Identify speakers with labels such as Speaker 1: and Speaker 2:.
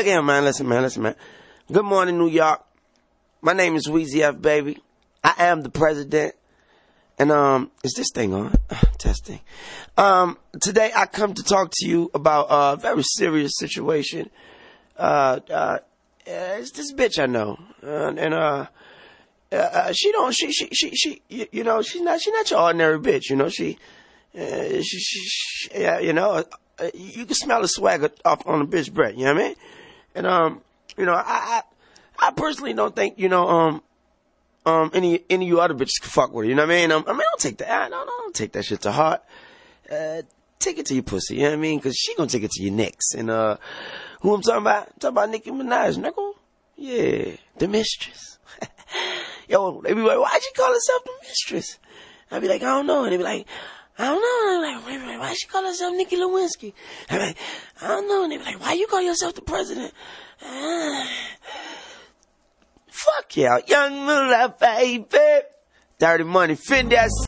Speaker 1: look here, man. Listen, man. Good morning, New York. My name is Weezy F, baby. I am the president. And, is this thing on? Testing. Today I come to talk to you about a very serious situation. It's this bitch I know. She's not your ordinary bitch, you know, you can smell the swagger off on a bitch breath, you know what I mean? And, I personally don't think, any of you other bitches can fuck with her, you know what I mean? Don't take that, don't take that shit to heart. Take it to your pussy, you know what I mean? Cause she gonna take it to your necks. And, who I'm talking about? I'm talking about Nicki Minaj, nigga. Yeah, the mistress. Yo, they be like, why'd you call herself the mistress? I be like, I don't know. And they be like, I don't know. And I'm like, wait, why'd she call herself Nicki Lewinsky? I be like, I don't know. And they be like, why you call yourself the president? Fuck yeah, young Moolah, baby. Dirty Money, Finesse.